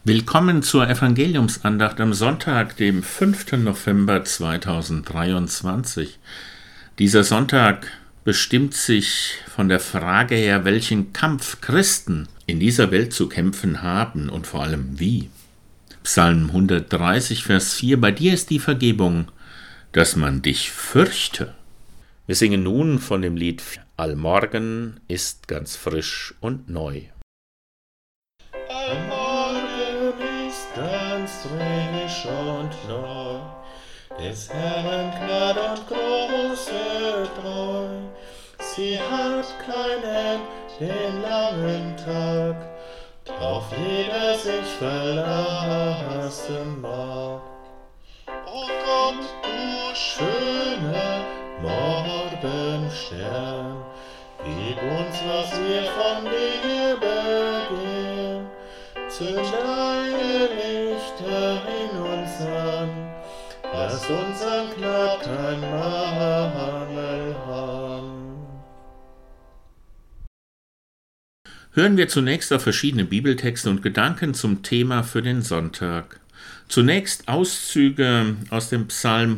Willkommen zur Evangeliumsandacht am Sonntag, dem 5. November 2023. Dieser Sonntag bestimmt sich von der Frage her, welchen Kampf Christen in dieser Welt zu kämpfen haben und vor allem wie. Psalm 130, Vers 4: Bei dir ist die Vergebung, dass man dich fürchte. Wir singen nun von dem Lied Allmorgen ist ganz frisch und neu. Ganz frisch und neu, des Herrn Gnade und große Treu. Sie hat keinen den langen Tag, drauf jeder sich verlassen mag. O Gott, du schöne Morgenstern, gib uns, was wir von dir begehren. Zünd deine Lichter in uns an, lass uns an Gnad kein Mangel haben. Hören wir zunächst auf verschiedene Bibeltexte und Gedanken zum Thema für den Sonntag. Zunächst Auszüge aus dem Psalm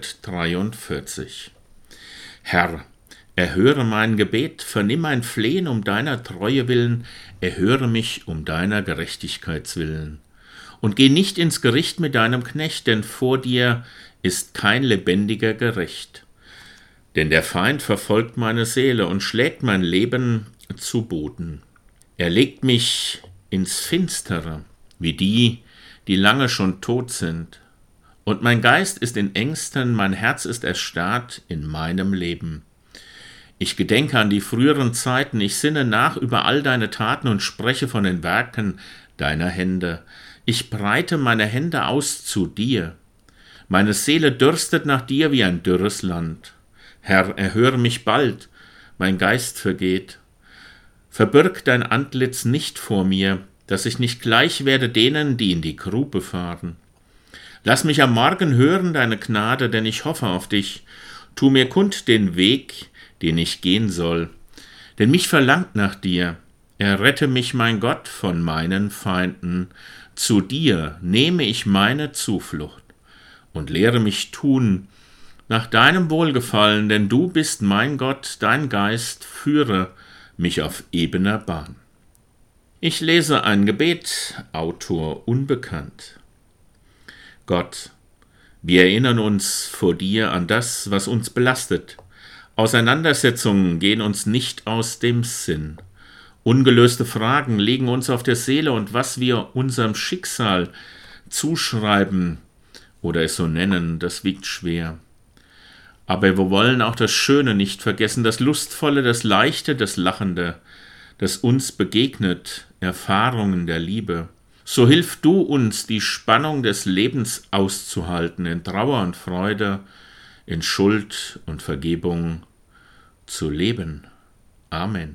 143. Herr, erhöre mein Gebet, vernimm mein Flehen um deiner Treue willen, erhöre mich um deiner Gerechtigkeits willen. Und geh nicht ins Gericht mit deinem Knecht, denn vor dir ist kein Lebendiger gerecht. Denn der Feind verfolgt meine Seele und schlägt mein Leben zu Boden. Er legt mich ins Finstere, wie die, die lange schon tot sind. Und mein Geist ist in Ängsten, mein Herz ist erstarrt in meinem Leben. Ich gedenke an die früheren Zeiten, ich sinne nach über all deine Taten und spreche von den Werken deiner Hände. Ich breite meine Hände aus zu dir. Meine Seele dürstet nach dir wie ein dürres Land. Herr, erhöre mich bald, mein Geist vergeht. Verbirg dein Antlitz nicht vor mir, dass ich nicht gleich werde denen, die in die Grube fahren. Lass mich am Morgen hören deine Gnade, denn ich hoffe auf dich. Tu mir kund den Weg, den ich gehen soll. Denn mich verlangt nach dir. Errette mich, mein Gott, von meinen Feinden. Zu dir nehme ich meine Zuflucht und lehre mich tun nach deinem Wohlgefallen, denn du bist mein Gott, dein Geist führe mich auf ebener Bahn. Ich lese ein Gebet, Autor unbekannt. Gott, wir erinnern uns vor dir an das, was uns belastet. Auseinandersetzungen gehen uns nicht aus dem Sinn. Ungelöste Fragen liegen uns auf der Seele und was wir unserem Schicksal zuschreiben oder es so nennen, das wiegt schwer. Aber wir wollen auch das Schöne nicht vergessen, das Lustvolle, das Leichte, das Lachende, das uns begegnet, Erfahrungen der Liebe. So hilf du uns, die Spannung des Lebens auszuhalten, in Trauer und Freude, in Schuld und Vergebung zu leben. Amen.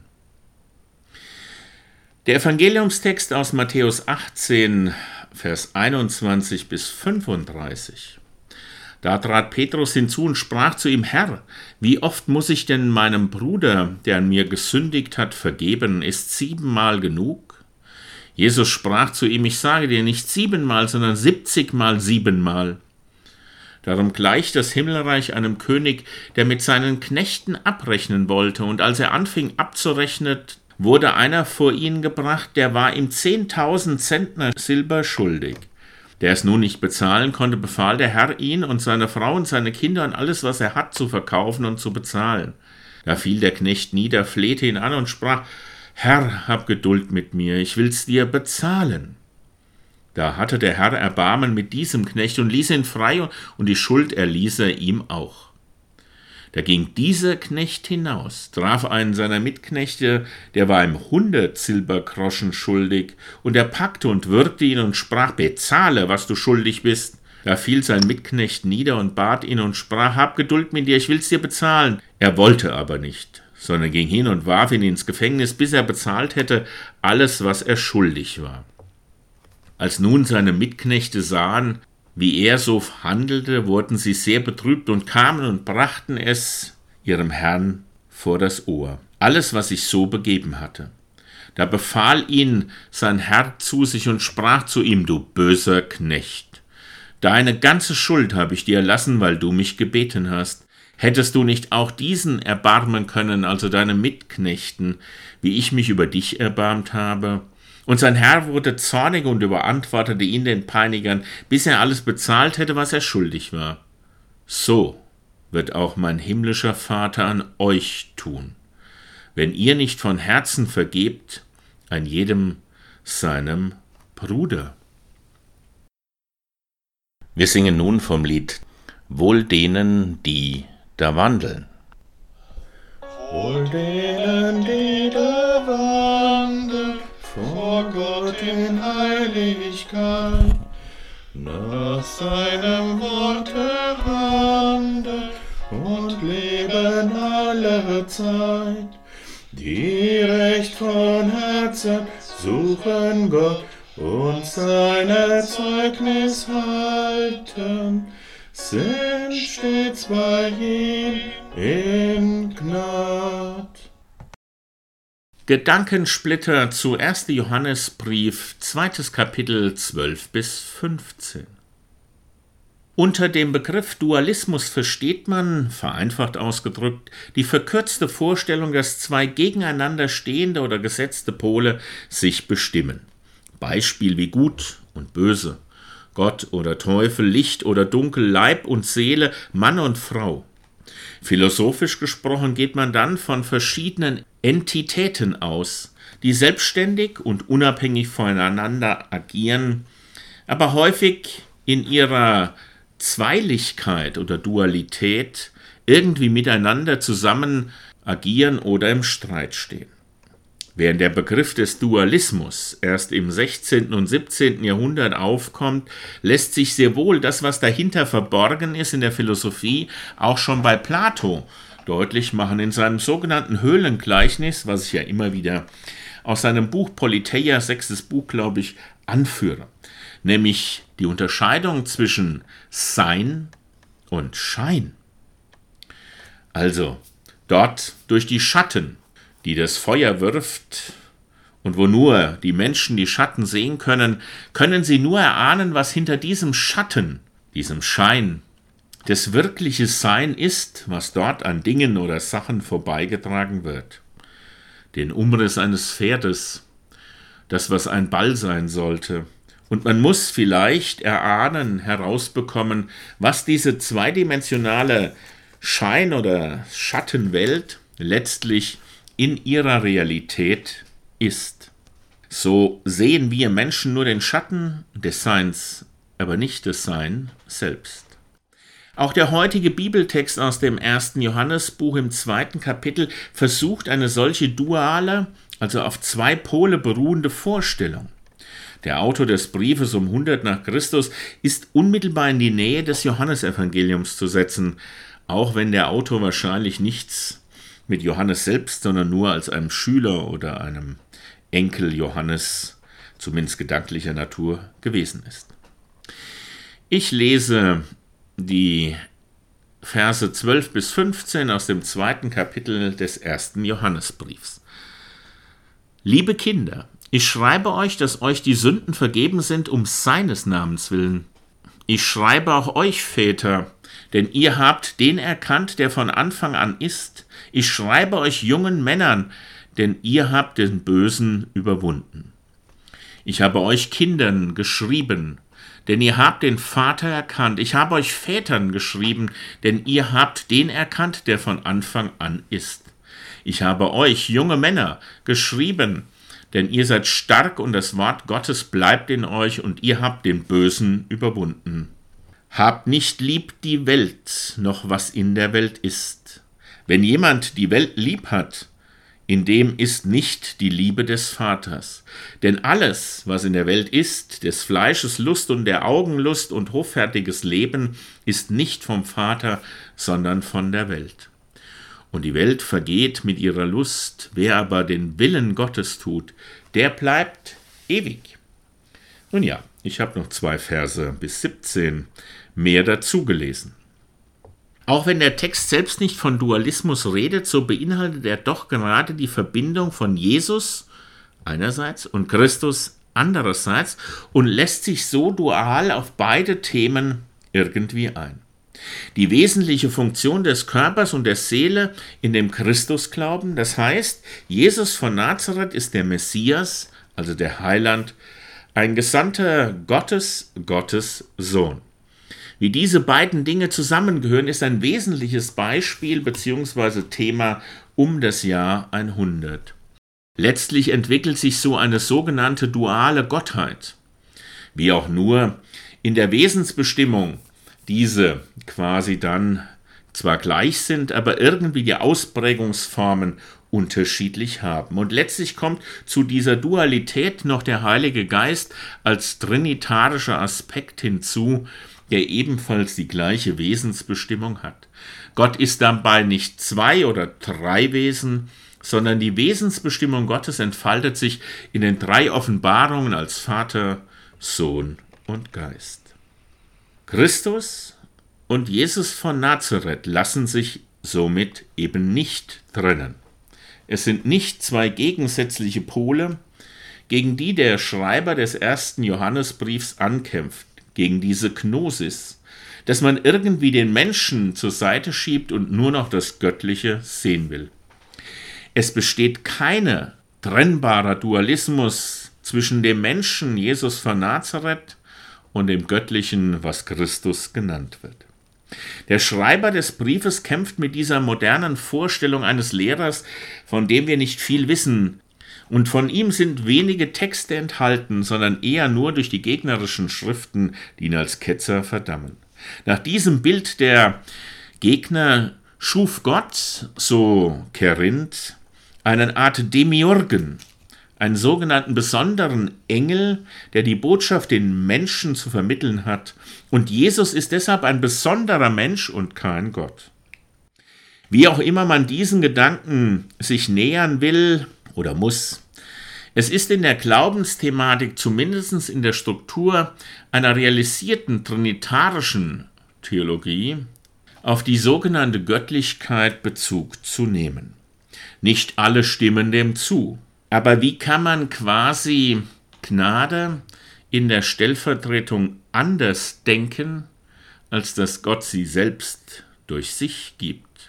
Der Evangeliumstext aus Matthäus 18, Vers 21 bis 35. Da trat Petrus hinzu und sprach zu ihm: Herr, wie oft muss ich denn meinem Bruder, der an mir gesündigt hat, vergeben? Ist 7-mal genug? Jesus sprach zu ihm: Ich sage dir nicht 7-mal, sondern 70-mal 7-mal. Darum gleicht das Himmelreich einem König, der mit seinen Knechten abrechnen wollte, und als er anfing abzurechnen, wurde einer vor ihn gebracht, der war ihm 10.000 Zentner Silber schuldig. Der es nun nicht bezahlen konnte, befahl der Herr, ihn und seine Frau und seine Kinder und alles, was er hat, zu verkaufen und zu bezahlen. Da fiel der Knecht nieder, flehte ihn an und sprach: Herr, hab Geduld mit mir, ich will's dir bezahlen. Da hatte der Herr Erbarmen mit diesem Knecht und ließ ihn frei, und die Schuld erließ er ihm auch. Da ging dieser Knecht hinaus, traf einen seiner Mitknechte, der war ihm 100 Silbergroschen schuldig, und er packte und würgte ihn und sprach: Bezahle, was du schuldig bist. Da fiel sein Mitknecht nieder und bat ihn und sprach: Hab Geduld mit dir, ich will's dir bezahlen. Er wollte aber nicht, sondern ging hin und warf ihn ins Gefängnis, bis er bezahlt hätte alles, was er schuldig war. Als nun seine Mitknechte sahen, wie er so handelte, wurden sie sehr betrübt und kamen und brachten es ihrem Herrn vor das Ohr, alles, was sich so begeben hatte. Da befahl ihn sein Herr zu sich und sprach zu ihm: Du böser Knecht, deine ganze Schuld habe ich dir erlassen, weil du mich gebeten hast. Hättest du nicht auch diesen erbarmen können, also deine Mitknechten, wie ich mich über dich erbarmt habe? Und sein Herr wurde zornig und überantwortete ihn den Peinigern, bis er alles bezahlt hätte, was er schuldig war. So wird auch mein himmlischer Vater an euch tun, wenn ihr nicht von Herzen vergebt an jedem seinem Bruder. Wir singen nun vom Lied Wohl denen, die da wandeln. Wohl denen, die da wandeln, vor Gott in Heiligkeit, nach seinem Worte handeln und leben alle Zeit, die recht von Herzen suchen Gott und seine Zeugnis halten, sind stets bei ihm in Gnad. Gedankensplitter zu 1. Johannesbrief, 2. Kapitel 12-15. Unter dem Begriff Dualismus versteht man, vereinfacht ausgedrückt, die verkürzte Vorstellung, dass zwei gegeneinander stehende oder gesetzte Pole sich bestimmen. Beispiel wie Gut und Böse, Gott oder Teufel, Licht oder Dunkel, Leib und Seele, Mann und Frau. Philosophisch gesprochen geht man dann von verschiedenen Entitäten aus, die selbstständig und unabhängig voneinander agieren, aber häufig in ihrer Zweilichkeit oder Dualität irgendwie miteinander zusammen agieren oder im Streit stehen. Während der Begriff des Dualismus erst im 16. und 17. Jahrhundert aufkommt, lässt sich sehr wohl das, was dahinter verborgen ist in der Philosophie, auch schon bei Plato deutlich machen in seinem sogenannten Höhlengleichnis, was ich ja immer wieder aus seinem Buch Politeia, 6. Buch, glaube ich, anführe. Nämlich die Unterscheidung zwischen Sein und Schein. Also dort durch die Schatten, die das Feuer wirft und wo nur die Menschen die Schatten sehen können, können sie nur erahnen, was hinter diesem Schatten, diesem Schein, das wirkliche Sein ist, was dort an Dingen oder Sachen vorbeigetragen wird. Den Umriss eines Pferdes, das, was ein Ball sein sollte. Und man muss vielleicht erahnen, herausbekommen, was diese zweidimensionale Schein- oder Schattenwelt letztlich in ihrer Realität ist. So sehen wir Menschen nur den Schatten des Seins, aber nicht das Sein selbst. Auch der heutige Bibeltext aus dem 1. Johannesbuch im 2. Kapitel versucht eine solche duale, also auf zwei Pole beruhende Vorstellung. Der Autor des Briefes um 100 nach Christus ist unmittelbar in die Nähe des Johannesevangeliums zu setzen, auch wenn der Autor wahrscheinlich nichts mit Johannes selbst, sondern nur als einem Schüler oder einem Enkel Johannes, zumindest gedanklicher Natur, gewesen ist. Ich lese die Verse 12-15 aus dem 2. Kapitel des 1. Johannesbriefs. Liebe Kinder, ich schreibe euch, dass euch die Sünden vergeben sind um seines Namens willen. Ich schreibe auch euch, Väter, denn ihr habt den erkannt, der von Anfang an ist. Ich schreibe euch jungen Männern, denn ihr habt den Bösen überwunden. Ich habe euch Kindern geschrieben, denn ihr habt den Vater erkannt. Ich habe euch Vätern geschrieben, denn ihr habt den erkannt, der von Anfang an ist. Ich habe euch, junge Männer, geschrieben, denn ihr seid stark und das Wort Gottes bleibt in euch und ihr habt den Bösen überwunden. Habt nicht lieb die Welt, noch was in der Welt ist. Wenn jemand die Welt lieb hat, in dem ist nicht die Liebe des Vaters. Denn alles, was in der Welt ist, des Fleisches Lust und der Augenlust und hoffärtiges Leben, ist nicht vom Vater, sondern von der Welt. Und die Welt vergeht mit ihrer Lust, wer aber den Willen Gottes tut, der bleibt ewig. Nun ja, ich habe noch 2 Verse bis 17 mehr dazu gelesen. Auch wenn der Text selbst nicht von Dualismus redet, so beinhaltet er doch gerade die Verbindung von Jesus einerseits und Christus andererseits und lässt sich so dual auf beide Themen irgendwie ein. Die wesentliche Funktion des Körpers und der Seele in dem Christusglauben, das heißt, Jesus von Nazareth ist der Messias, also der Heiland, ein Gesandter Gottes, Gottes Sohn. Wie diese beiden Dinge zusammengehören, ist ein wesentliches Beispiel bzw. Thema um das Jahr 100. Letztlich entwickelt sich so eine sogenannte duale Gottheit. Wie auch nur in der Wesensbestimmung diese quasi dann zwar gleich sind, aber irgendwie die Ausprägungsformen unterschiedlich haben. Und letztlich kommt zu dieser Dualität noch der Heilige Geist als trinitarischer Aspekt hinzu, der ebenfalls die gleiche Wesensbestimmung hat. Gott ist dabei nicht 2 oder 3 Wesen, sondern die Wesensbestimmung Gottes entfaltet sich in den 3 Offenbarungen als Vater, Sohn und Geist. Christus und Jesus von Nazareth lassen sich somit eben nicht trennen. Es sind nicht 2 gegensätzliche Pole, gegen die der Schreiber des 1. Johannesbriefs ankämpft, gegen diese Gnosis, dass man irgendwie den Menschen zur Seite schiebt und nur noch das Göttliche sehen will. Es besteht keiner trennbarer Dualismus zwischen dem Menschen Jesus von Nazareth und dem Göttlichen, was Christus genannt wird. Der Schreiber des Briefes kämpft mit dieser modernen Vorstellung eines Lehrers, von dem wir nicht viel wissen, und von ihm sind wenige Texte enthalten, sondern eher nur durch die gegnerischen Schriften, die ihn als Ketzer verdammen. Nach diesem Bild der Gegner schuf Gott, so Korinth, eine Art Demiurgen, einen sogenannten besonderen Engel, der die Botschaft den Menschen zu vermitteln hat. Und Jesus ist deshalb ein besonderer Mensch und kein Gott. Wie auch immer man diesen Gedanken sich nähern will oder muss, es ist in der Glaubensthematik, zumindest in der Struktur einer realisierten trinitarischen Theologie, auf die sogenannte Göttlichkeit Bezug zu nehmen. Nicht alle stimmen dem zu. Aber wie kann man quasi Gnade in der Stellvertretung anders denken, als dass Gott sie selbst durch sich gibt?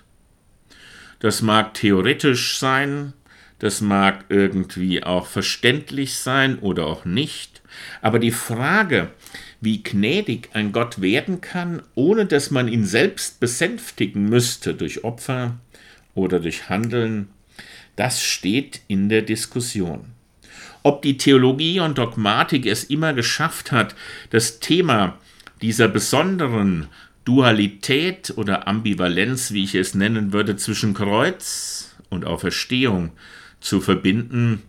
Das mag theoretisch sein, das mag irgendwie auch verständlich sein oder auch nicht, aber die Frage, wie gnädig ein Gott werden kann, ohne dass man ihn selbst besänftigen müsste durch Opfer oder durch Handeln, das steht in der Diskussion. Ob die Theologie und Dogmatik es immer geschafft hat, das Thema dieser besonderen Dualität oder Ambivalenz, wie ich es nennen würde, zwischen Kreuz und Auferstehung zu verbinden,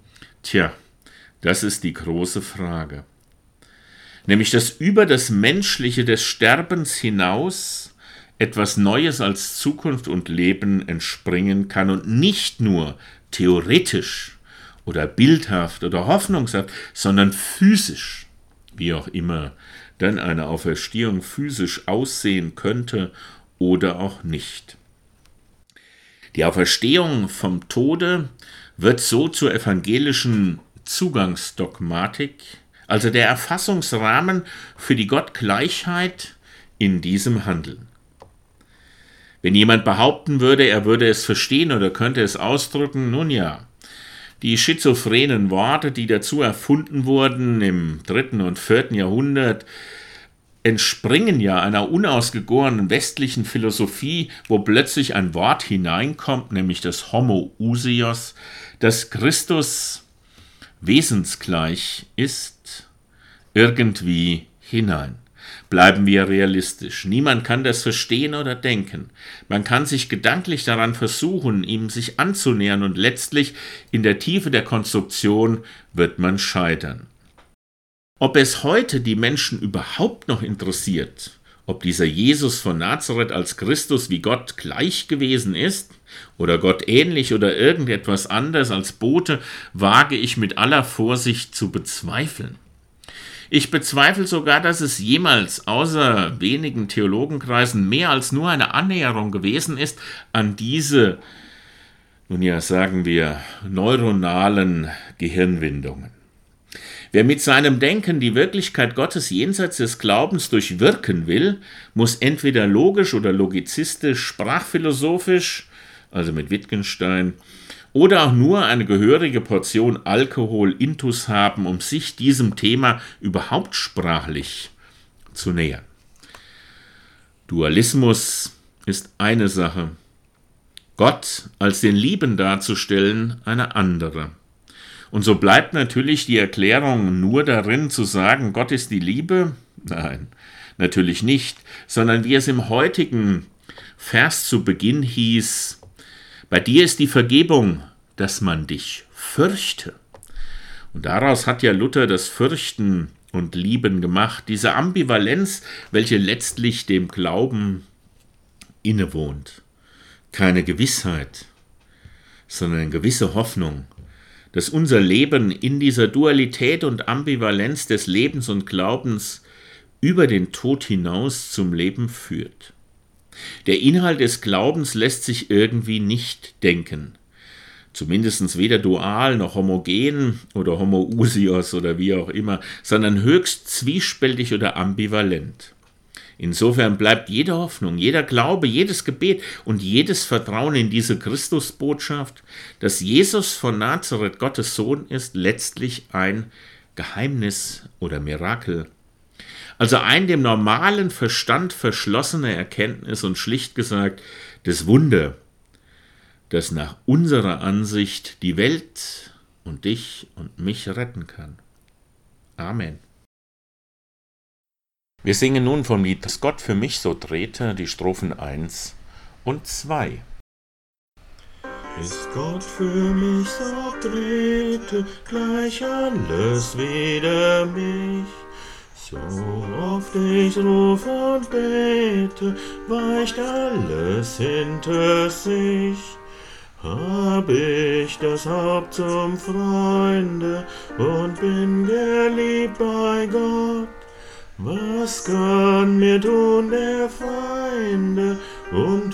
das ist die große Frage. Nämlich, dass über das Menschliche des Sterbens hinaus etwas Neues als Zukunft und Leben entspringen kann und nicht nur theoretisch oder bildhaft oder hoffnungshaft, sondern physisch, wie auch immer dann eine Auferstehung physisch aussehen könnte oder auch nicht. Die Auferstehung vom Tode wird so zur evangelischen Zugangsdogmatik, also der Erfassungsrahmen für die Gottgleichheit in diesem Handeln. Wenn jemand behaupten würde, er würde es verstehen oder könnte es ausdrücken, nun ja, die schizophrenen Worte, die dazu erfunden wurden im 3. und 4. Jahrhundert, entspringen ja einer unausgegorenen westlichen Philosophie, wo plötzlich ein Wort hineinkommt, nämlich das Homoousios, dass Christus wesensgleich ist, irgendwie hinein. Bleiben wir realistisch. Niemand kann das verstehen oder denken. Man kann sich gedanklich daran versuchen, ihm sich anzunähern und letztlich in der Tiefe der Konstruktion wird man scheitern. Ob es heute die Menschen überhaupt noch interessiert, ob dieser Jesus von Nazareth als Christus wie Gott gleich gewesen ist oder Gott ähnlich oder irgendetwas anderes als Bote, wage ich mit aller Vorsicht zu bezweifeln. Ich bezweifle sogar, dass es jemals außer wenigen Theologenkreisen mehr als nur eine Annäherung gewesen ist an diese, nun ja, sagen wir, neuronalen Gehirnwindungen. Wer mit seinem Denken die Wirklichkeit Gottes jenseits des Glaubens durchwirken will, muss entweder logisch oder logizistisch, sprachphilosophisch, also mit Wittgenstein, oder auch nur eine gehörige Portion Alkohol intus haben, um sich diesem Thema überhaupt sprachlich zu nähern. Dualismus ist eine Sache, Gott als den Lieben darzustellen eine andere. Und so bleibt natürlich die Erklärung nur darin zu sagen, Gott ist die Liebe? Nein, natürlich nicht, sondern wie es im heutigen Vers zu Beginn hieß, bei dir ist die Vergebung, dass man dich fürchte. Und daraus hat ja Luther das Fürchten und Lieben gemacht, diese Ambivalenz, welche letztlich dem Glauben innewohnt. Keine Gewissheit, sondern eine gewisse Hoffnung, dass unser Leben in dieser Dualität und Ambivalenz des Lebens und Glaubens über den Tod hinaus zum Leben führt. Der Inhalt des Glaubens lässt sich irgendwie nicht denken. Zumindest weder dual noch homogen oder homoousios oder wie auch immer, sondern höchst zwiespältig oder ambivalent. Insofern bleibt jede Hoffnung, jeder Glaube, jedes Gebet und jedes Vertrauen in diese Christusbotschaft, dass Jesus von Nazareth Gottes Sohn ist, letztlich ein Geheimnis oder Mirakel. Also ein dem normalen Verstand verschlossene Erkenntnis und schlicht gesagt das Wunder, das nach unserer Ansicht die Welt und dich und mich retten kann. Amen. Wir singen nun vom Lied »Dass Gott für mich so drehte«, die Strophen 1 und 2. Ist Gott für mich so drehte, gleich alles wider mich. So oft ich ruf und bete, weicht alles hinter sich. Hab ich das Haupt zum Freunde und bin geliebt bei Gott. Was kann mir tun der Feinde und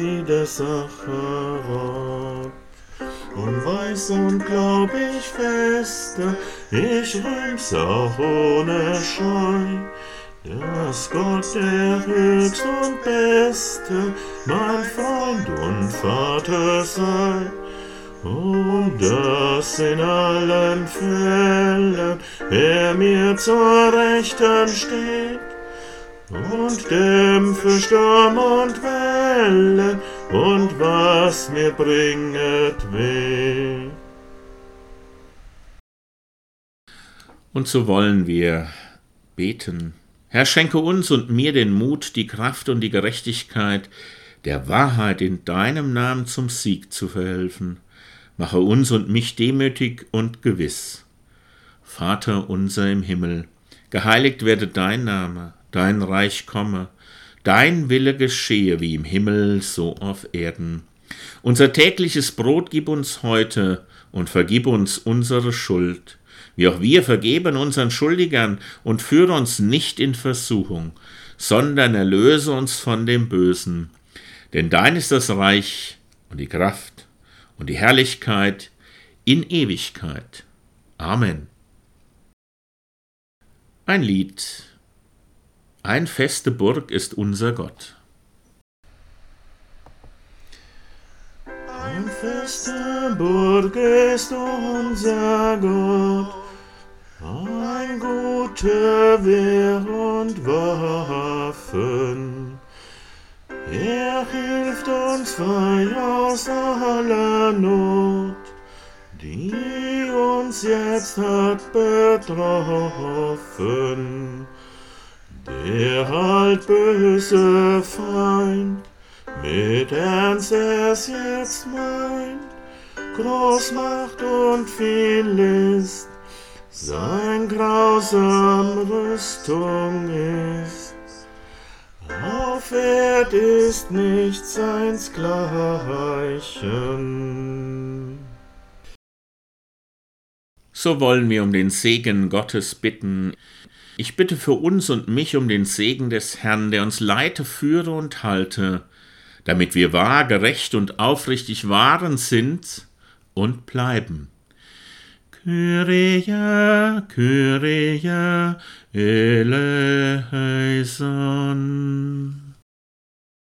Widersacher? Und weiß und glaub ich feste, ich rühm's auch ohne Scheu, dass Gott der Höchst und Beste, mein Freund und Vater sei. Und dass in allen Fällen er mir zur Rechten steht und dämpfe Sturm und Wellen und was mir bringet weh. Und so wollen wir beten. Herr, schenke uns und mir den Mut, die Kraft und die Gerechtigkeit, der Wahrheit in deinem Namen zum Sieg zu verhelfen. Mache uns und mich demütig und gewiss. Vater unser im Himmel, geheiligt werde dein Name, dein Reich komme, dein Wille geschehe wie im Himmel, so auf Erden. Unser tägliches Brot gib uns heute und vergib uns unsere Schuld, wie auch wir vergeben unseren Schuldigern, und führe uns nicht in Versuchung, sondern erlöse uns von dem Bösen. Denn dein ist das Reich und die Kraft und die Herrlichkeit in Ewigkeit. Amen. Ein Lied. Ein feste Burg ist unser Gott. Ein feste Burg ist unser Gott, ein guter Wehr und Waffen. Er hilft uns frei aus aller Not, die uns jetzt hat betroffen. Der altböse Feind mit Ernst es jetzt meint, Großmacht und viel List sein grausam Rüstung ist. Auf Erd ist nichts seinsgleichen. So wollen wir um den Segen Gottes bitten. Ich bitte für uns und mich um den Segen des Herrn, der uns leite, führe und halte, damit wir wahr, gerecht und aufrichtig waren sind und bleiben. Kyrie, Kyrie eleison.